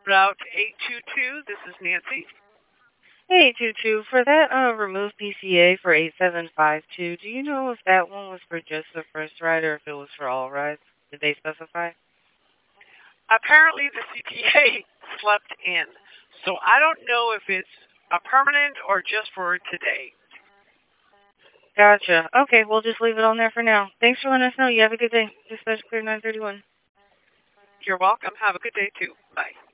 Route 822, this is Nancy. Hey, Tutu, for that remove PCA for 8752, do you know if that one was for just the first ride or if it was for all rides? Did they specify? Apparently the CTA slept in, so I don't know if it's a permanent or just for today. Gotcha. Okay, we'll just leave it on there for now. Thanks for letting us know. You have a good day. Dispatch Clear 931. You're welcome. Have a good day, too. Bye.